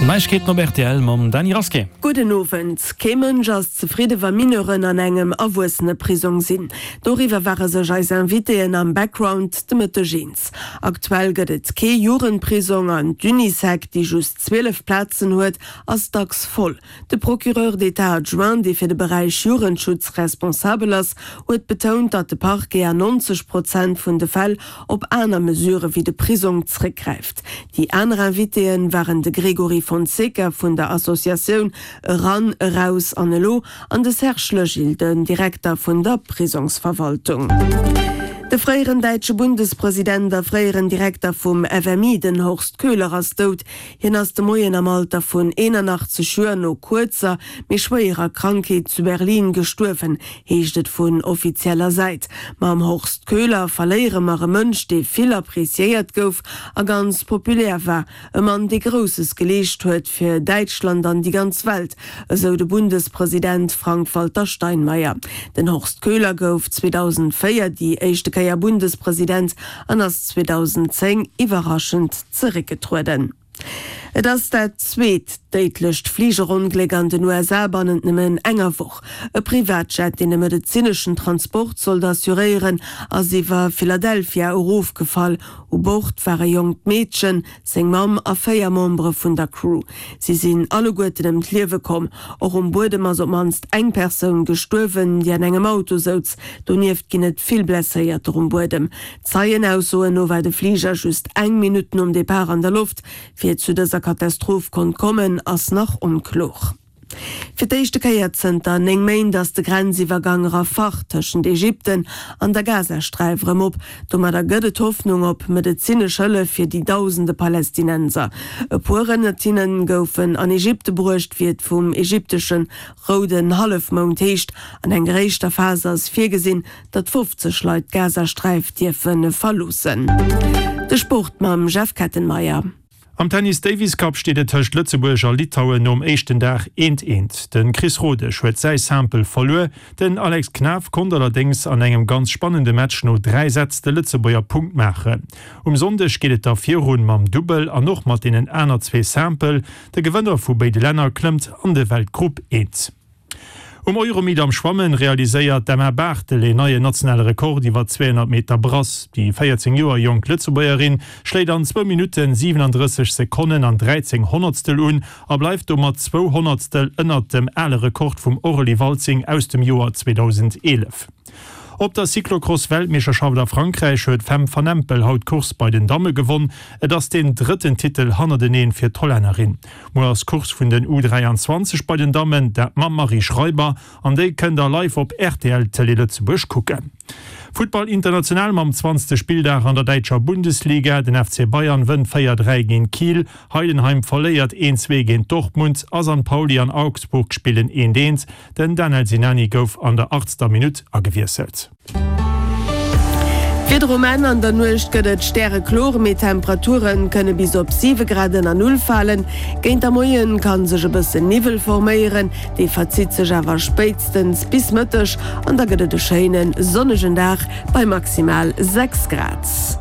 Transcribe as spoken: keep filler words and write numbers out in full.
Meich geht no R T L mam Dani Raske. Guten Abend. Kemen ass zufriede war Mineren an engem awussene Prisung sinn. Doriwer waren sech als Inviten am Background de Mëttegens. Aktuell gëtt et ke Jurenprisung an Dunisek, die just zwölf Plätzen huet, as dacks voll. De Procureur d'État adjoint, die fir de Bereich Jurenschutz responsabel ass, huet betont, dat de Parquet an neunzig Prozent vun de Fäll op aner Mesure wie de Prisung zurückgreift. Die anderen Inviten waren de Gregory von Secker vun der Assoziation Ran raus an Lo an de Serge Gilles, den Direktor vun der Prisungsverwaltung. Der freieren deutsche Bundespräsident der freieren Direktor vom F M I, den Horst Köhler, ist tot. Hin aus dem Moyen am Alter von einundachtzig Jahren noch kurzer, mit schwerer Krankheit zu Berlin gestorben, heißt es von offizieller Seite. Mam Horst Köhler verlieren wir einen Mensch, der viel appreciiert gouf, und ganz populär war. Ein Mann, der Großes gelegt hat für Deutschland und die ganze Welt, so der Bundespräsident Frank-Walter Steinmeier. Den Horst Köhler gouf zweitausendvier die erste ja Bundespräsident an as zweitausendzehn überraschend zurückgetreten. Das ist der zweite deitlecht Fliegerunglück an den U S A-Bahnen nimmen enger woch. E Privatjet, den den medizinischen Transport soll assurieren, als sie war Philadelphia Ruf gefallen. U Bord waren jung Mädchen, seng Mam a vier Membre vun der Crew. Sie sind alle gut in dem Liewe kom. Auch um Boden ma so manst eng Person gestorben, die an engem Auto sitzt. Du nieft ginet viel blässeriert um Boden. Zeien aus so no war de Flieger just eng Minuten um de Paar an der Luft, fir zu dieser Katastrophe kon kommen as nach unklar. Für die erste Jahrzehnte eng mein, dass der Grenzivergang Rafah zwischen Ägypten an der Gazastreif remop, do ma der gëtt Hoffnung op medizinische Hilfe für die tausende Palästinenser. E paar Rennetinnen goufen an Ägypte brucht wird vom ägyptischen Roten Halfmond hecht an eng gerechter Phase as vier gesinn, dat fünfzig Leute Gazastreif dürfen verlussen. Der Sport mam Jeff Kettenmeier. Am Tennis Davis Cup steht der Tisch Lützeburger Litauen um echten Tag eins eins. Den Chris Rode schwet sei Sample verloren, den Alex Knaf konnte allerdings an einem ganz spannenden Match nur drei Sätze den Lützeburger Punkt machen. Um Sonntag geht es da vier Runden mit dem Double und noch mit den einer zwei Sample. Der Gewinner von beiden Ländern klimmt an der Weltgruppe eins. Um Euromid am Schwammen realisiert Demmer Bartel den neue nationale Rekord iwwer zweihundert Meter Brass. Die vierzehn Joer jung Lützeburgerin schlägt an zwei Minuten siebenunddreißig Sekunden an dreizehn Hundertstel un, a bleibt um zwei Hundertstel ënner dem alle Rekord vum Aurélie Walzing aus dem Joar zweitausendelf. Op der Cyclocross-Weltmeisterschaft der Frankreich huet Fem van Empel haut Kurs bei den Damme gewonnen, et ass den dritten Titel hannnerdeen fir Tollännerin. Mo ass Kurs vun den U dreiundzwanzig bei den Damen der Marie Schreiber, an déi kën der live op R T L Tele Lützeburg kucken. Football international am zwanzigste Spieltag an der Deutscher Bundesliga, den F C Bayern wën vier drei gegen Kiel, Heidenheim verléiert eins zwei gegen Dortmund, as an Pauli an Augsburg spielen eins eins, den Daniel Sinani gouf an der achtzigster Minute agewieselt. Für die Romanen an der Nucht gëtt sterre Chlor mit Temperaturen kënne bis op sieben Grad an null fallen. Géint der Moien kann sech e bëssen Nivel formieren, déi verzieht sech awer spätstens bis Mëttech an der gëtt de scheinen sonnegen Dach bei maximal sechs Grad.